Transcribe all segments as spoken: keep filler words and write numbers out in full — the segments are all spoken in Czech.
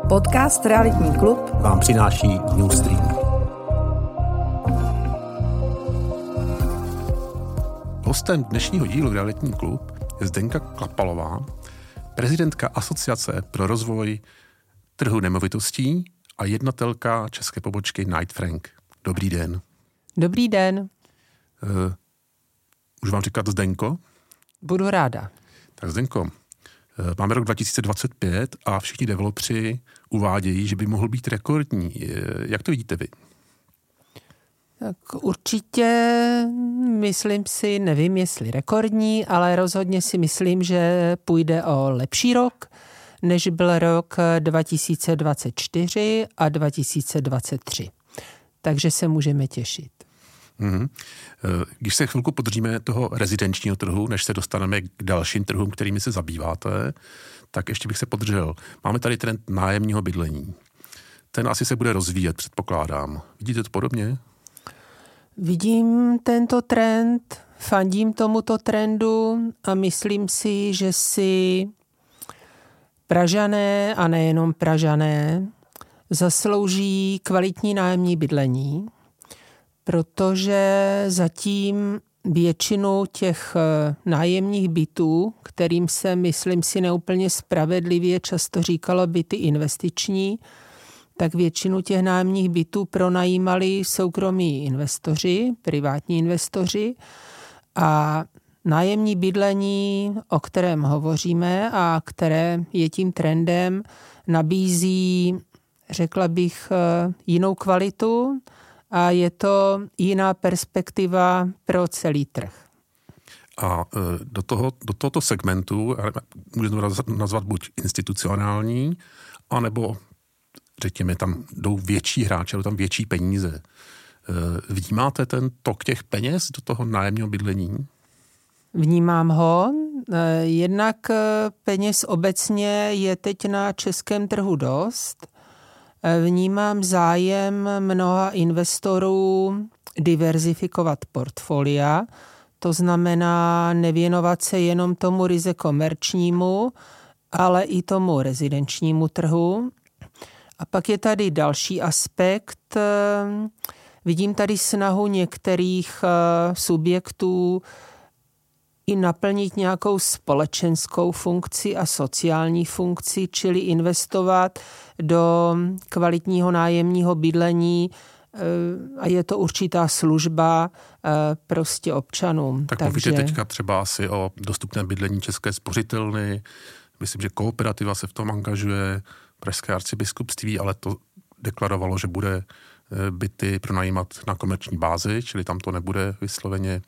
Podcast Realitní klub vám přináší Newstream. Hostem dnešního dílu Realitní klub je Zdenka Klapalová, prezidentka Asociace pro rozvoj trhu nemovitostí a jednatelka české pobočky Knight Frank. Dobrý den. Dobrý den. Uh, můžu vám říkat Zdenko? Budu ráda. Tak Zdenko, uh, máme rok dva tisíce dvacet pět a všichni developři uvádějí, že by mohl být rekordní. Uh, jak to vidíte vy? Tak určitě myslím si, nevím jestli rekordní, ale rozhodně si myslím, že půjde o lepší rok, než byl rok dva tisíce dvacet čtyři a dva tisíce dvacet tři. Takže se můžeme těšit. Mm-hmm. Když se chvilku podržíme toho rezidenčního trhu, než se dostaneme k dalším trhům, kterými se zabýváte, tak ještě bych se podržel. Máme tady trend nájemního bydlení. Ten asi se bude rozvíjet, předpokládám. Vidíte to podobně? Vidím tento trend, fandím tomuto trendu a myslím si, že si Pražané a nejenom Pražané zaslouží kvalitní nájemní bydlení, protože zatím většinu těch nájemních bytů, kterým se, myslím si, neúplně spravedlivě často říkalo byty investiční, tak většinu těch nájemních bytů pronajímali soukromí investoři, privátní investoři a nájemní bydlení, o kterém hovoříme a které je tím trendem, nabízí, řekla bych, jinou kvalitu a je to jiná perspektiva pro celý trh. A do, toho, do tohoto segmentu můžeme nazvat buď institucionální, anebo řekněme, tam jdou větší hráče, jdou tam větší peníze. Vnímáte ten tok těch peněz do toho nájemního bydlení? Vnímám ho. Jednak peněz obecně je teď na českém trhu dost. Vnímám zájem mnoha investorů diverzifikovat portfolia. To znamená nevěnovat se jenom tomu ryze komerčnímu, ale i tomu rezidenčnímu trhu. A pak je tady další aspekt. Vidím tady snahu některých subjektů i naplnit nějakou společenskou funkci a sociální funkci, čili investovat do kvalitního nájemního bydlení a je to určitá služba prostě občanům. Tak mluvíte Takže... teďka třeba asi o dostupném bydlení České spořitelny. Myslím, že Kooperativa se v tom angažuje, Pražské arcibiskupství, ale to deklarovalo, že bude byty pronajímat na komerční bázi, čili tam to nebude vysloveně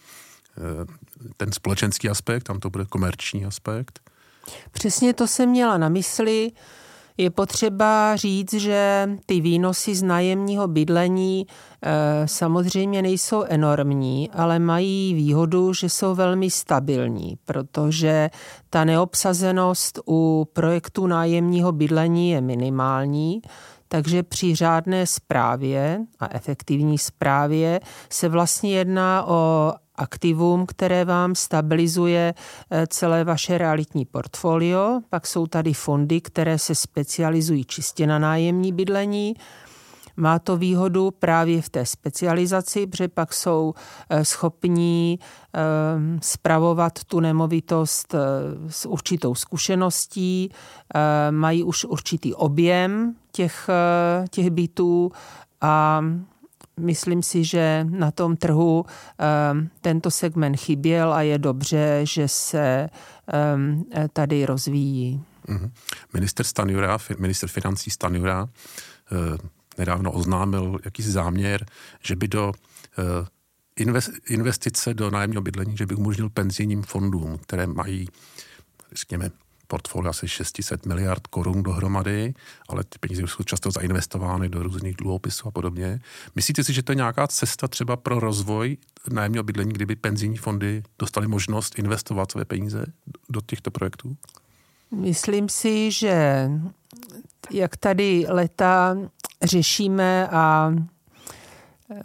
ten společenský aspekt, tam to bude komerční aspekt. Přesně to jsem měla na mysli. Je potřeba říct, že ty výnosy z nájemního bydlení e, samozřejmě nejsou enormní, ale mají výhodu, že jsou velmi stabilní, protože ta neobsazenost u projektu nájemního bydlení je minimální, takže při řádné správě a efektivní správě se vlastně jedná o aktivum, které vám stabilizuje celé vaše realitní portfolio. Pak jsou tady fondy, které se specializují čistě na nájemní bydlení. Má to výhodu právě v té specializaci, protože pak jsou schopní spravovat tu nemovitost s určitou zkušeností, mají už určitý objem těch, těch bytů a myslím si, že na tom trhu um, tento segment chyběl a je dobře, že se um, tady rozvíjí. Mm-hmm. Minister Stanjura, minister financí Stanjura uh, nedávno oznámil jakýsi záměr, že by do uh, investice do nájemního bydlení, že by umožnil penzijním fondům, které mají, řekněme, portfolio asi šest set miliard korun dohromady, ale ty peníze jsou často zainvestovány do různých dluhopisů a podobně. Myslíte si, že to je nějaká cesta třeba pro rozvoj nájemního bydlení, kdyby penzijní fondy dostaly možnost investovat své peníze do těchto projektů? Myslím si, že jak tady leta řešíme a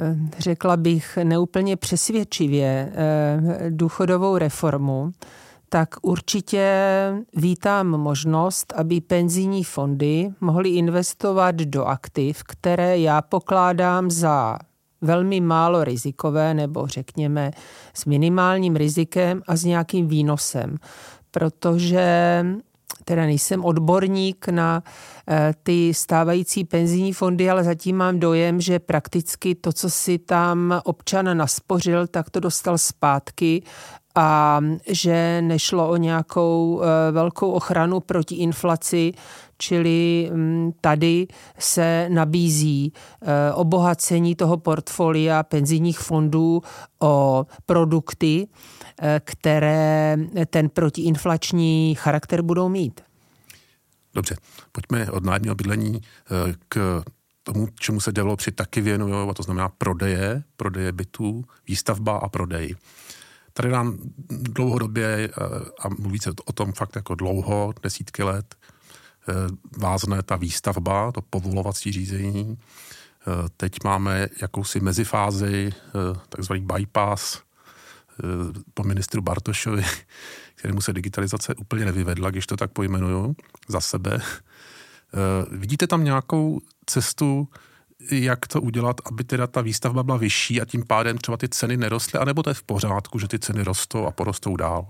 řekla bych neúplně přesvědčivě důchodovou reformu, tak určitě vítám možnost, aby penzijní fondy mohly investovat do aktiv, které já pokládám za velmi málo rizikové, nebo řekněme s minimálním rizikem a s nějakým výnosem. Protože teda nejsem odborník na ty stávající penzijní fondy, ale zatím mám dojem, že prakticky to, co si tam občan naspořil, tak to dostal zpátky a že nešlo o nějakou velkou ochranu proti inflaci, čili tady se nabízí obohacení toho portfolia penzijních fondů o produkty, které ten protiinflační charakter budou mít. Dobře, pojďme od nájemního bydlení k tomu, čemu se developeři taky věnují, a to znamená prodeje, prodeje bytů, výstavba a prodej. Tady nám dlouhodobě, a mluví se o tom fakt jako dlouho, desítky let, vázne ta výstavba, to povolovací řízení. Teď máme jakousi mezifázi, takzvaný bypass po ministru Bartošovi, kterému se digitalizace úplně nevyvedla, když to tak pojmenuju za sebe. Vidíte tam nějakou cestu, jak to udělat, aby teda ta výstavba byla vyšší a tím pádem třeba ty ceny nerostly, anebo to je v pořádku, že ty ceny rostou a porostou dál?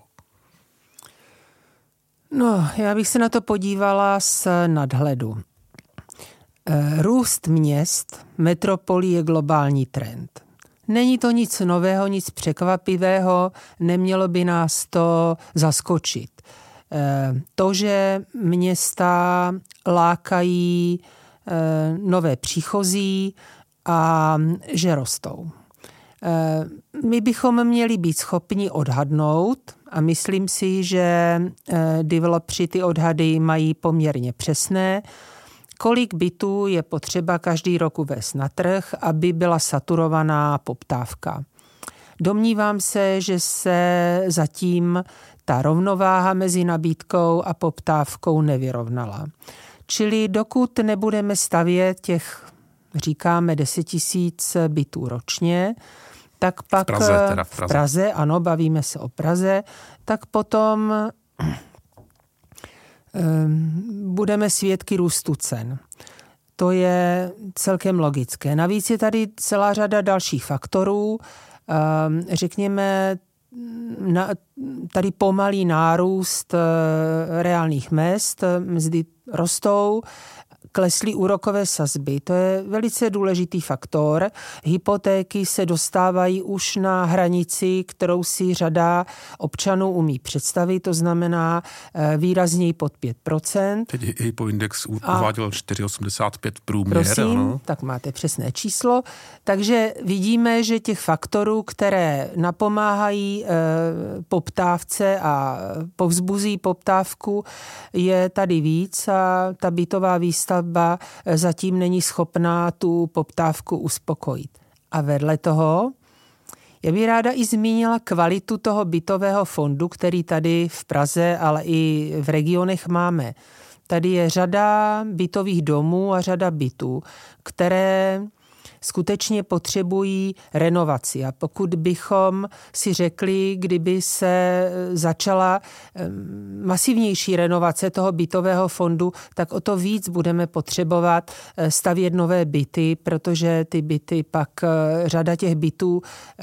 No, já bych se na to podívala z nadhledu. Růst měst, metropolí je globální trend. Není to nic nového, nic překvapivého, nemělo by nás to zaskočit. To, že města lákají nové příchozí a že rostou. My bychom měli být schopni odhadnout, a myslím si, že developři ty odhady mají poměrně přesné, kolik bytů je potřeba každý rok uvést na trh, aby byla saturovaná poptávka. Domnívám se, že se zatím ta rovnováha mezi nabídkou a poptávkou nevyrovnala. Čili dokud nebudeme stavět těch, říkáme, deset tisíc bytů ročně, tak pak... V Praze, teda v Praze. V Praze, ano, bavíme se o Praze, tak potom budeme svědky růstu cen. To je celkem logické. Navíc je tady celá řada dalších faktorů. Řekněme, tady pomalý nárůst reálných mezd, mzdy rostou, klesly úrokové sazby. To je velice důležitý faktor. Hypotéky se dostávají už na hranici, kterou si řada občanů umí představit, to znamená výrazněji pod pět procent. Teď Hypoindex uváděl čtyři osmdesát pět průměr. Prosím, ano. Tak máte přesné číslo. Takže vidíme, že těch faktorů, které napomáhají e, poptávce a povzbuzí poptávku, je tady víc a ta bytová výstavba zatím není schopná tu poptávku uspokojit. A vedle toho, já bych ráda i zmínila kvalitu toho bytového fondu, který tady v Praze, ale i v regionech máme. Tady je řada bytových domů a řada bytů, které skutečně potřebují renovaci. A pokud bychom si řekli, kdyby se začala masivnější renovace toho bytového fondu, tak o to víc budeme potřebovat stavět nové byty, protože ty byty pak, řada těch bytů,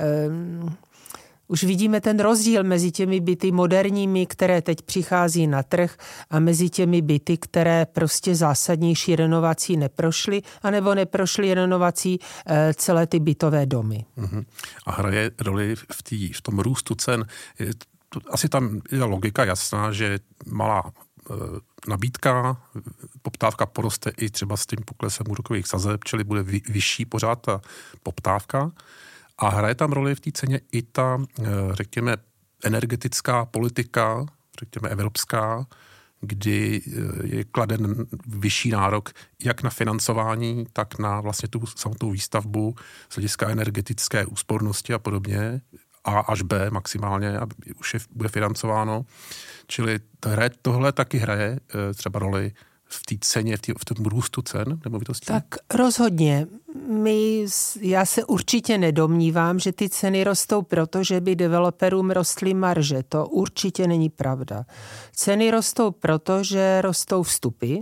už vidíme ten rozdíl mezi těmi byty moderními, které teď přichází na trh, a mezi těmi byty, které prostě zásadnější renovací neprošly, anebo neprošly renovací celé ty bytové domy. Uh-huh. A hraje roli v, tý, v tom růstu cen. Asi tam je logika jasná, že malá e, nabídka, poptávka poroste i třeba s tím poklesem úrokových sazeb, čili bude vy, vyšší pořád ta poptávka. A hraje tam roli v té ceně i ta, řekněme, energetická politika, řekněme evropská, kdy je kladen vyšší nárok jak na financování, tak na vlastně tu samotnou výstavbu z hlediska energetické úspornosti a podobně. A až B maximálně, a už je, bude financováno. Čili hraje, tohle taky hraje třeba roli v té ceně, v, tý, v tom růstu cen nemovitostí? Tak rozhodně. My, já se určitě nedomnívám, že ty ceny rostou proto, že by developerům rostly marže. To určitě není pravda. Ceny rostou proto, že rostou vstupy.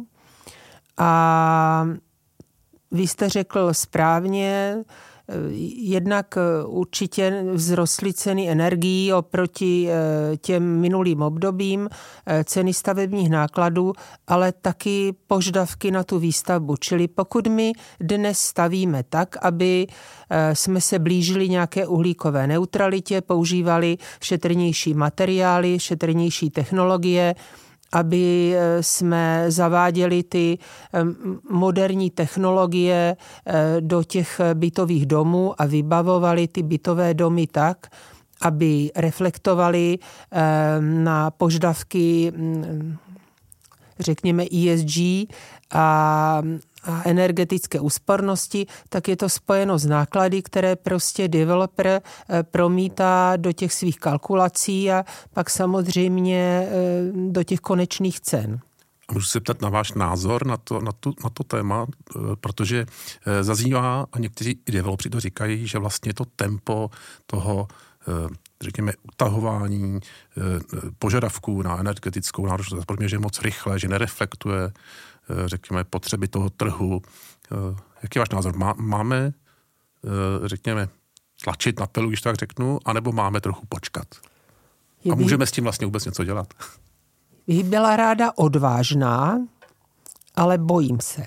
A vy jste řekl správně, jednak určitě vzrostly ceny energií oproti těm minulým obdobím, ceny stavebních nákladů, ale taky požadavky na tu výstavbu. Čili pokud my dnes stavíme tak, aby jsme se blížili nějaké uhlíkové neutralitě, používali šetrnější materiály, šetrnější technologie, aby jsme zaváděli ty moderní technologie do těch bytových domů a vybavovali ty bytové domy tak, aby reflektovali na požadavky, řekněme, E S G a a energetické úspornosti, tak je to spojeno s náklady, které prostě developer promítá do těch svých kalkulací a pak samozřejmě do těch konečných cen. A můžu se ptat na váš názor na to, na to, na to téma, protože zaznívá a někteří developři to říkají, že vlastně to tempo toho, řekněme, utahování požadavků na energetickou náročnost, protože je moc rychle, že nereflektuje, řekněme, potřeby toho trhu. Jaký je váš názor? Má, máme, řekněme, tlačit na pilu, když tak řeknu, anebo máme trochu počkat? A můžeme s tím vlastně vůbec něco dělat? Bych byla ráda odvážná, ale bojím se.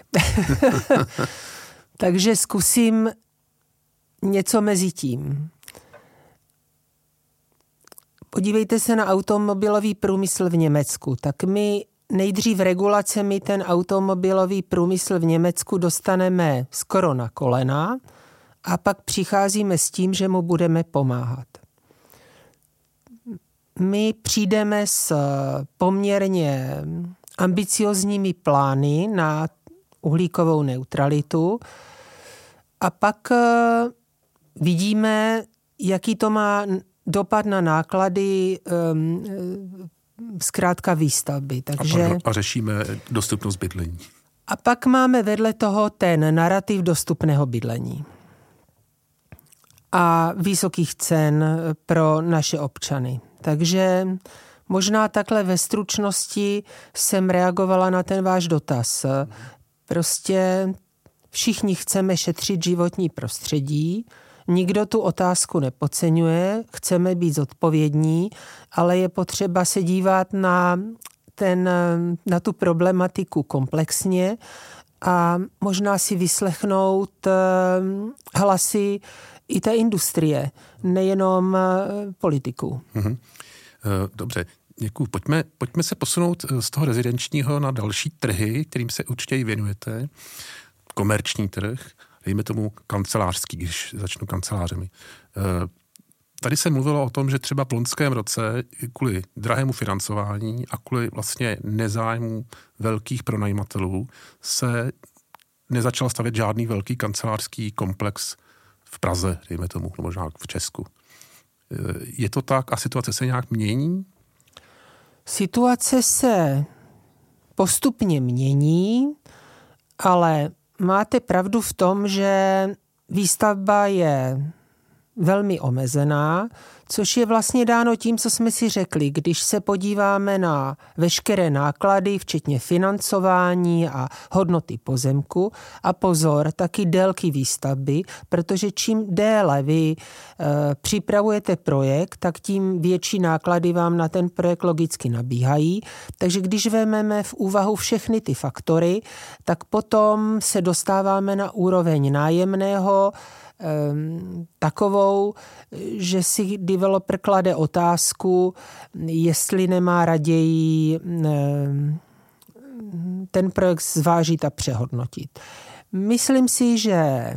Takže zkusím něco mezi tím. Podívejte se na automobilový průmysl v Německu. Tak my nejdřív regulacemi ten automobilový průmysl v Německu dostaneme skoro na kolena a pak přicházíme s tím, že mu budeme pomáhat. My přijdeme s poměrně ambiciozními plány na uhlíkovou neutralitu a pak vidíme, jaký to má dopad na náklady zkrátka výstavby. Takže... A, a řešíme dostupnost bydlení. A pak máme vedle toho ten narrativ dostupného bydlení a vysokých cen pro naše občany. Takže možná takhle ve stručnosti jsem reagovala na ten váš dotaz. Prostě všichni chceme šetřit životní prostředí, nikdo tu otázku nepodceňuje, chceme být zodpovědní, ale je potřeba se dívat na, ten, na tu problematiku komplexně a možná si vyslechnout hlasy i té industrie, nejenom politiků. Mhm. Dobře, děkuji. Pojďme, pojďme se posunout z toho rezidenčního na další trhy, kterým se určitě i věnujete. Komerční trh, dejme tomu kancelářský, když začnu kancelářemi. Tady se mluvilo o tom, že třeba v loňském roce kvůli drahému financování a kvůli vlastně nezájmu velkých pronajímatelů se nezačal stavět žádný velký kancelářský komplex v Praze, dejme tomu, možná v Česku. Je to tak a situace se nějak mění? Situace se postupně mění, ale máte pravdu v tom, že výstavba je velmi omezená, což je vlastně dáno tím, co jsme si řekli. Když se podíváme na veškeré náklady, včetně financování a hodnoty pozemku a pozor, taky délky výstavby, protože čím déle vy e, připravujete projekt, tak tím větší náklady vám na ten projekt logicky nabíhají. Takže když vezmeme v úvahu všechny ty faktory, tak potom se dostáváme na úroveň nájemného, takovou, že si developer klade otázku, jestli nemá raději ten projekt zvážit a přehodnotit. Myslím si, že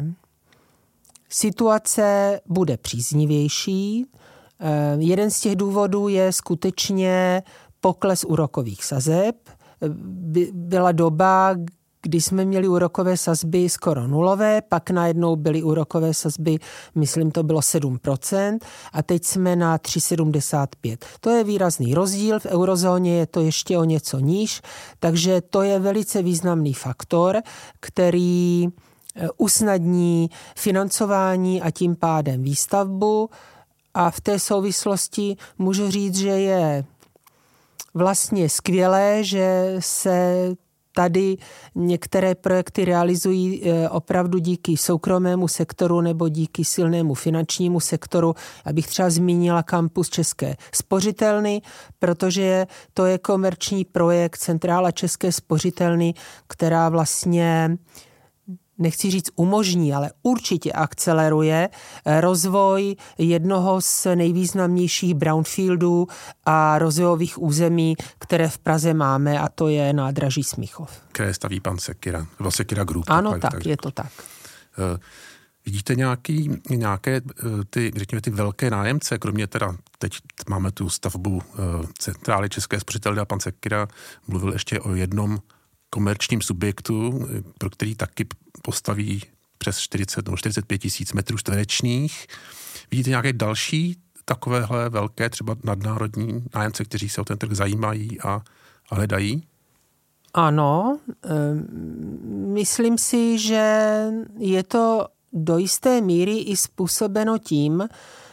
situace bude příznivější. Jeden z těch důvodů je skutečně pokles úrokových sazeb. Byla doba, kdy jsme měli úrokové sazby skoro nulové, pak najednou byly úrokové sazby, myslím, to bylo sedm procent a teď jsme na tři celá sedmdesát pět. To je výrazný rozdíl, v eurozóně je to ještě o něco níž, takže to je velice významný faktor, který usnadní financování a tím pádem výstavbu. A v té souvislosti můžu říct, že je vlastně skvělé, že se tady některé projekty realizují opravdu díky soukromému sektoru nebo díky silnému finančnímu sektoru. Abych třeba zmínila kampus České spořitelny, protože to je komerční projekt Centrála České spořitelny, která vlastně nechci říct umožní, ale určitě akceleruje rozvoj jednoho z nejvýznamnějších brownfieldů a rozvojových území, které v Praze máme, a to je nádraží Smíchov. Které staví pan Sekyra, nebo Sekyra Group. Ano, tak, tak, tak je to tak. Uh, vidíte nějaký, nějaké ty, řekněme, ty velké nájemce, kromě teda, teď máme tu stavbu uh, Centrály České spořitelny a pan Sekyra mluvil ještě o jednom komerčním subjektu, pro který taky postaví přes čtyřicet nebo čtyřicet pět tisíc metrů čtverečních. Vidíte nějaké další takovéhle velké, třeba nadnárodní nájemce, kteří se o ten trh zajímají a, a hledají? Ano, myslím si, že je to do jisté míry i způsobeno tím,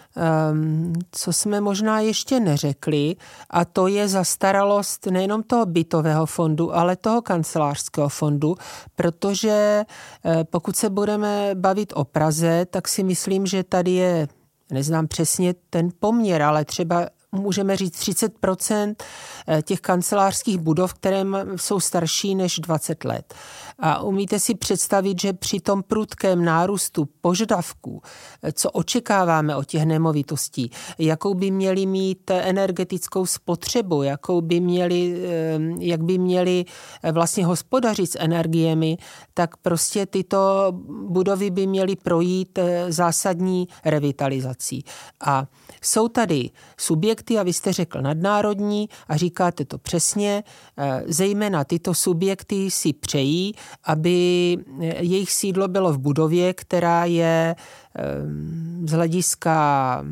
co jsme možná ještě neřekli, a to je zastaralost nejenom toho bytového fondu, ale toho kancelářského fondu, protože pokud se budeme bavit o Praze, tak si myslím, že tady je, neznám přesně ten poměr, ale třeba můžeme říct třicet procent těch kancelářských budov, které jsou starší než dvacet let. A umíte si představit, že při tom prudkém nárůstu požadavků, co očekáváme od těch nemovitostí, jakou by měli mít energetickou spotřebu, jakou by měli, jak by měli vlastně hospodařit s energiemi, tak prostě tyto budovy by měly projít zásadní revitalizací. A jsou tady subjekty, a vy jste řekl nadnárodní a říkáte to přesně, zejména tyto subjekty si přejí, aby jejich sídlo bylo v budově, která je z hlediska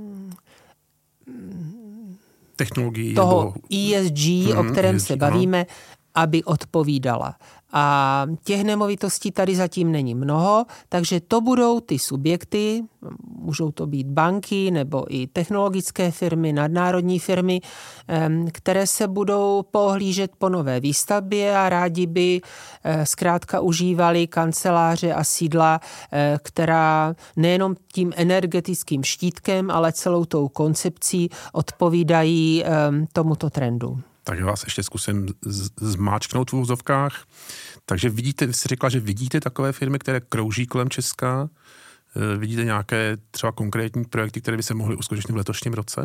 technologií toho nebo E S G, mm, o kterém E S G, se bavíme, ano. Aby odpovídala. A těch nemovitostí tady zatím není mnoho, takže to budou ty subjekty, můžou to být banky nebo i technologické firmy, nadnárodní firmy, které se budou pohlížet po nové výstavbě a rádi by zkrátka užívali kanceláře a sídla, která nejenom tím energetickým štítkem, ale celou tou koncepcí odpovídají tomuto trendu. Takže vás ještě zkusím zmáčknout v úvozovkách. Takže vidíte, vy jste řekla, že vidíte takové firmy, které krouží kolem Česka. Vidíte nějaké třeba konkrétní projekty, které by se mohly uskutečnit v letošním roce?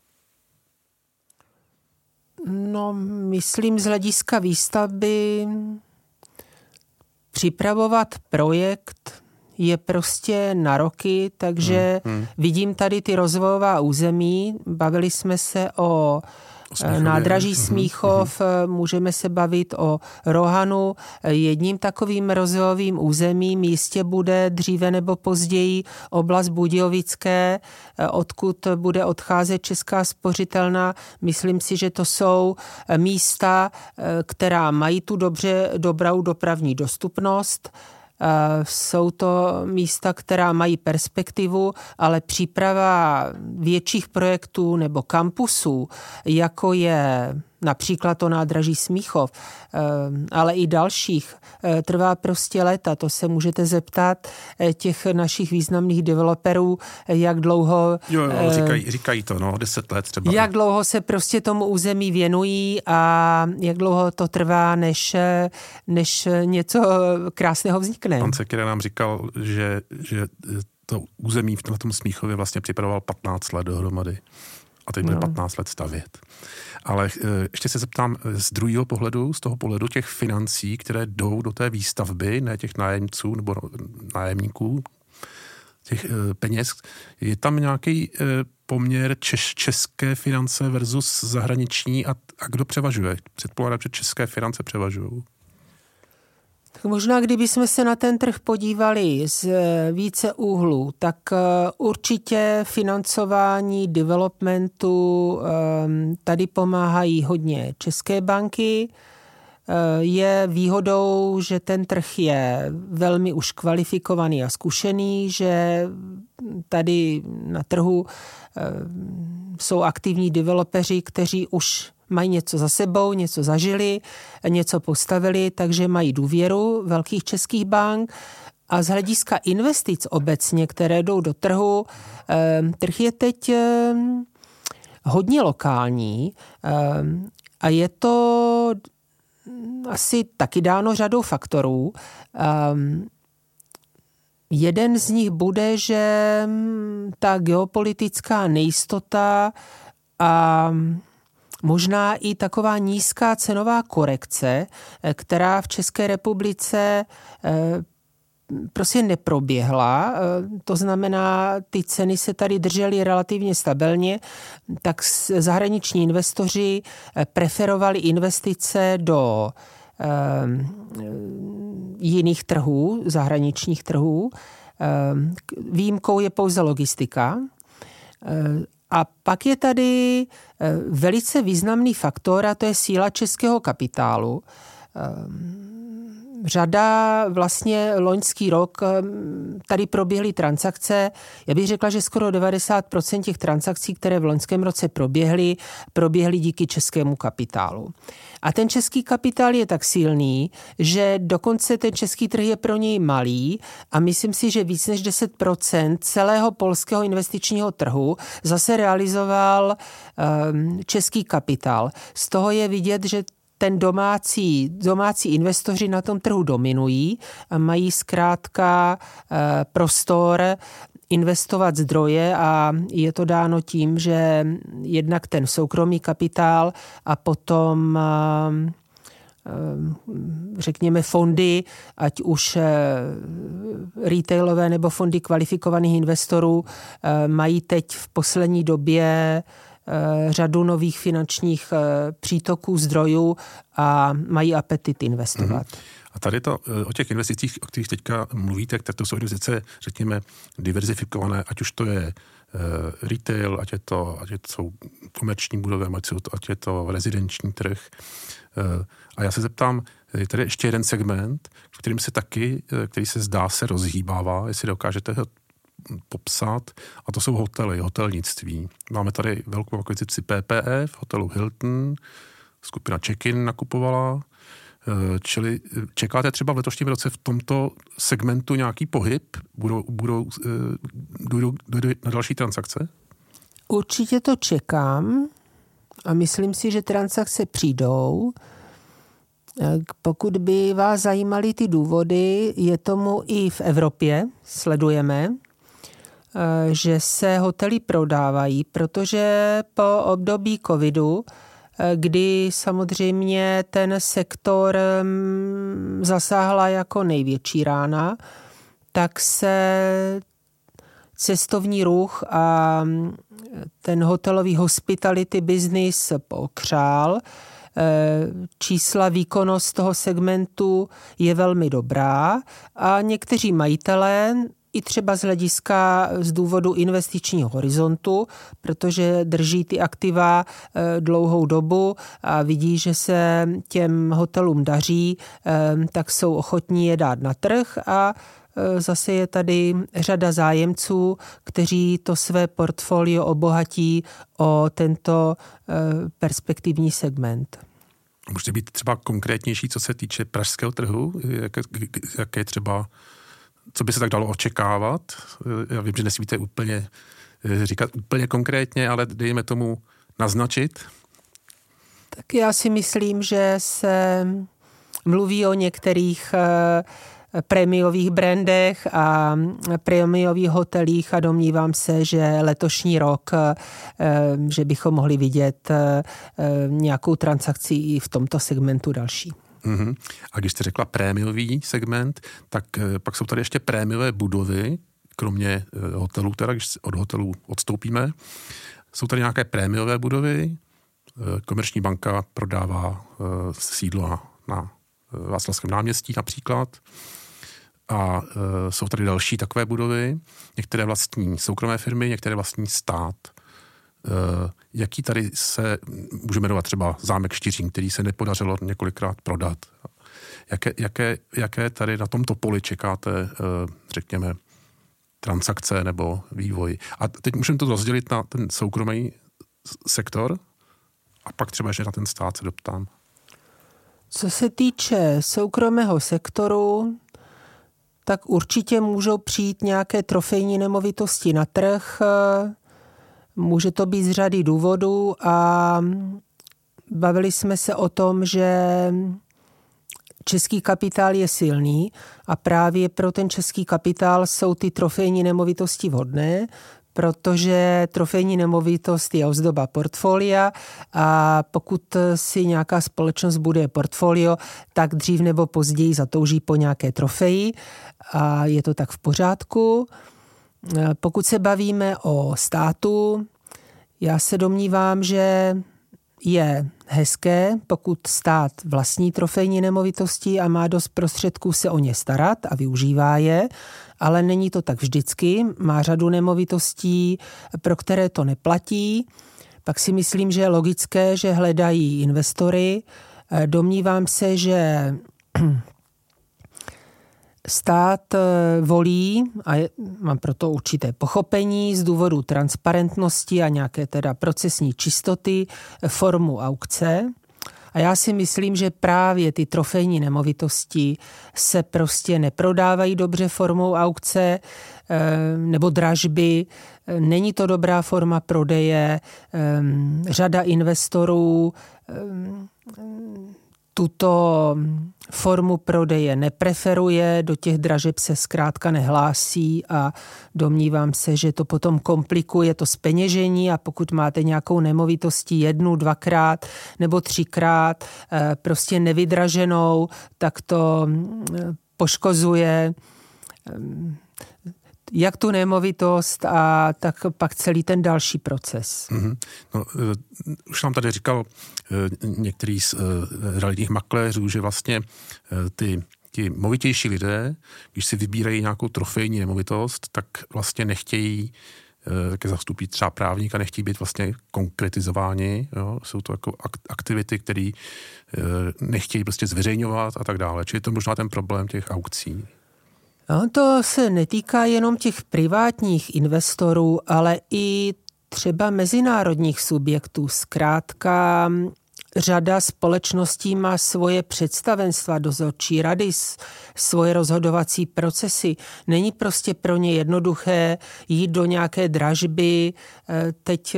No, myslím z hlediska výstavby připravovat projekt je prostě na roky, takže hmm, hmm. vidím tady ty rozvojová území. Bavili jsme se o Smíchově. Nádraží Smíchov, uhum. Můžeme se bavit o Rohanu. Jedním takovým rozvojovým územím jistě bude dříve nebo později oblast Budějovické, odkud bude odcházet Česká spořitelna. Myslím si, že to jsou místa, která mají tu dobře dobrou dopravní dostupnost. Jsou to místa, která mají perspektivu, ale příprava větších projektů nebo kampusů, jako je například to nádraží Smíchov, ale i dalších, trvá prostě léta. To se můžete zeptat těch našich významných developerů, jak dlouho... Jo, jo říkají, říkají to, no, deset let třeba. Jak dlouho se prostě tomu území věnují a jak dlouho to trvá, než, než něco krásného vznikne. Pan Sekyra nám říkal, že, že to území na tom Smíchově vlastně připravoval patnáct let dohromady. A teď bude no. patnáct let stavět. Ale ještě se zeptám z druhého pohledu, z toho pohledu těch financí, které jdou do té výstavby, ne těch nájemců nebo nájemníků, těch peněz. Je tam nějaký poměr češ, české finance versus zahraniční a, a kdo převažuje? Předpokládám, že české finance převažují. Tak možná, kdybychom se na ten trh podívali z více úhlů, tak určitě financování developmentu tady pomáhají hodně české banky. Je výhodou, že ten trh je velmi už kvalifikovaný a zkušený, že tady na trhu jsou aktivní developeři, kteří už mají něco za sebou, něco zažili, něco postavili, takže mají důvěru velkých českých bank. A z hlediska investic obecně, které jdou do trhu, trh je teď hodně lokální a je to asi taky dáno řadou faktorů. Jeden z nich bude, že ta geopolitická nejistota a možná i taková nízká cenová korekce, která v České republice prostě neproběhla, to znamená, ty ceny se tady držely relativně stabilně, tak zahraniční investoři preferovali investice do jiných trhů, zahraničních trhů. Výjimkou je pouze logistika. A pak je tady velice významný faktor, a to je síla českého kapitálu. Řada, vlastně loňský rok, tady proběhly transakce. Já bych řekla, že skoro devadesát procent těch transakcí, které v loňském roce proběhly, proběhly díky českému kapitálu. A ten český kapitál je tak silný, že dokonce ten český trh je pro něj malý a myslím si, že víc než deset procent celého polského investičního trhu zase realizoval um, český kapitál. Z toho je vidět, že ten domácí, domácí investoři na tom trhu dominují a mají zkrátka e, prostor investovat zdroje a je to dáno tím, že jednak ten soukromý kapitál a potom e, řekněme fondy, ať už e, retailové nebo fondy kvalifikovaných investorů e, mají teď v poslední době řadu nových finančních přítoků, zdrojů a mají apetit investovat. Mm-hmm. A tady to, o těch investicích, o kterých teďka mluvíte, tak to jsou investice, řekněme, diverzifikované, ať už to je retail, ať je to, ať je to jsou komerční budovy, ať je to rezidenční trh. A já se zeptám, je tady ještě jeden segment, v kterým se taky, který se zdá se rozhýbává, jestli dokážete ho popsat, a to jsou hotely, hotelnictví. Máme tady velkou akvizici P P F, hotelu Hilton, skupina Check-in nakupovala, čili čekáte třeba v letošním roce v tomto segmentu nějaký pohyb? Budou, budou, budou, budou na další transakce? Určitě to čekám a myslím si, že transakce přijdou. Pokud by vás zajímaly ty důvody, je tomu i v Evropě, sledujeme, že se hotely prodávají, protože po období covidu, kdy samozřejmě ten sektor zasáhla jako největší rána, tak se cestovní ruch a ten hotelový hospitality business pokřál. Čísla, výkonnost toho segmentu je velmi dobrá a někteří majitelé i třeba z hlediska z důvodu investičního horizontu, protože drží ty aktiva dlouhou dobu a vidí, že se těm hotelům daří, tak jsou ochotní je dát na trh a zase je tady řada zájemců, kteří to své portfolio obohatí o tento perspektivní segment. Můžete být třeba konkrétnější, co se týče pražského trhu? Jaké, jaké třeba, co by se tak dalo očekávat? Já vím, že nesmíte úplně říkat úplně konkrétně, ale dejme tomu naznačit. Tak já si myslím, že se mluví o některých prémiových brandech a prémiových hotelích a domnívám se, že letošní rok, že bychom mohli vidět nějakou transakci i v tomto segmentu další. Mm-hmm. A když jste řekla prémiový segment, tak pak jsou tady ještě prémiové budovy, kromě hotelů, teda když od hotelů odstoupíme. Jsou tady nějaké prémiové budovy, Komerční banka prodává sídlo na Václavském náměstí například. A e, jsou tady další takové budovy. Některé vlastní soukromé firmy, některé vlastní stát. E, jaký tady se, můžeme jmenovat třeba zámek Štiřín, který se nepodařilo několikrát prodat. Jaké, jaké, jaké tady na tomto poli čekáte, e, řekněme, transakce nebo vývoj? A teď můžeme to rozdělit na ten soukromý sektor a pak třeba ještě na ten stát se doptám. Co se týče soukromého sektoru, tak určitě můžou přijít nějaké trofejní nemovitosti na trh. Může to být z řady důvodů a bavili jsme se o tom, že český kapitál je silný a právě pro ten český kapitál jsou ty trofejní nemovitosti vhodné, protože trofejní nemovitost je ozdoba portfolia a pokud si nějaká společnost buduje portfolio, tak dřív nebo později zatouží po nějaké trofeji a je to tak v pořádku. Pokud se bavíme o státu, já se domnívám, že je hezké, pokud stát vlastní trofejní nemovitosti a má dost prostředků se o ně starat a využívá je, ale není to tak vždycky. Má řadu nemovitostí, pro které to neplatí. Pak si myslím, že je logické, že hledají investory. Domnívám se, že stát volí, a mám proto určité pochopení z důvodu transparentnosti a nějaké teda procesní čistoty, formu aukce. A já si myslím, že právě ty trofejní nemovitosti se prostě neprodávají dobře formou aukce nebo dražby. Není to dobrá forma prodeje. Řada investorů tuto formu prodeje nepreferuje, do těch dražeb se zkrátka nehlásí a domnívám se, že to potom komplikuje to zpeněžení a pokud máte nějakou nemovitostí jednu, dvakrát nebo třikrát prostě nevydraženou, tak to poškozuje jak tu nemovitost a tak pak celý ten další proces. Mm-hmm. No, už nám tady říkal některý z realitních makléřů, že vlastně ty, ty movitější lidé, když si vybírají nějakou trofejní nemovitost, tak vlastně nechtějí, také zastupí třeba právníka, nechtějí být vlastně konkretizováni. Jo? Jsou to jako aktivity, které nechtějí prostě zveřejňovat a tak dále. Čili je to možná ten problém těch aukcí. No, to se netýká jenom těch privátních investorů, ale i třeba mezinárodních subjektů. Zkrátka řada společností má svoje představenstva, dozorčí rady, svoje rozhodovací procesy. Není prostě pro ně jednoduché jít do nějaké dražby, teď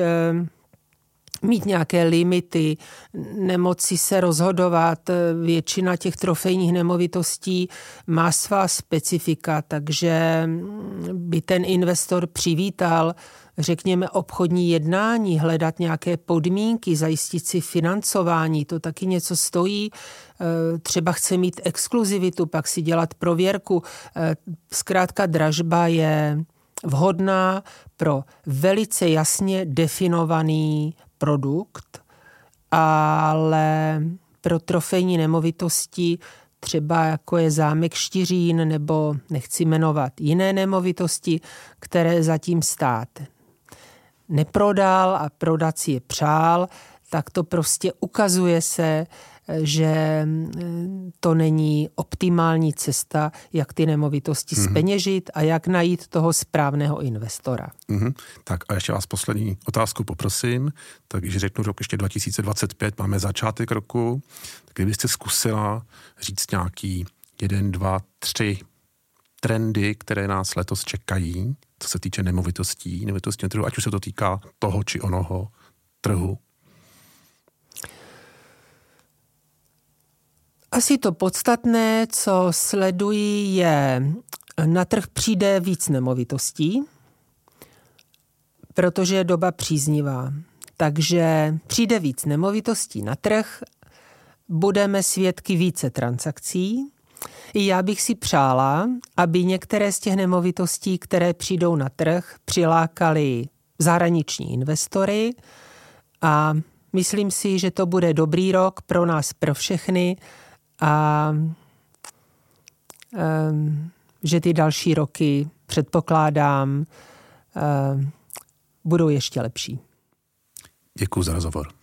mít nějaké limity, nemoci se rozhodovat. Většina těch trofejních nemovitostí má svá specifika, takže by ten investor přivítal, řekněme, obchodní jednání, hledat nějaké podmínky, zajistit si financování, to taky něco stojí. Třeba chce mít exkluzivitu, pak si dělat prověrku. Zkrátka dražba je vhodná pro velice jasně definovaný produkt, ale pro trofejní nemovitosti, třeba jako je zámek Štiřín nebo nechci jmenovat jiné nemovitosti, které zatím stát neprodal a prodat si je přál, tak to prostě ukazuje se, že to není optimální cesta, jak ty nemovitosti mm-hmm. zpeněžit a jak najít toho správného investora. Mm-hmm. Tak a ještě vás poslední otázku poprosím. Tak když řeknu rok ještě dva tisíce dvacet pět, máme začátek roku, tak kdybyste zkusila říct nějaký jeden, dva, tři trendy, které nás letos čekají, co se týče nemovitostí, nemovitostního trhu, ať už se to týká toho či onoho trhu. Asi to podstatné, co sledují, je, na trh přijde víc nemovitostí, protože je doba příznivá. Takže přijde víc nemovitostí na trh, budeme svědky více transakcí. I já bych si přála, aby některé z těch nemovitostí, které přijdou na trh, přilákaly zahraniční investory a myslím si, že to bude dobrý rok pro nás, pro všechny, a že ty další roky, předpokládám, budou ještě lepší. Děkuji za rozhovor.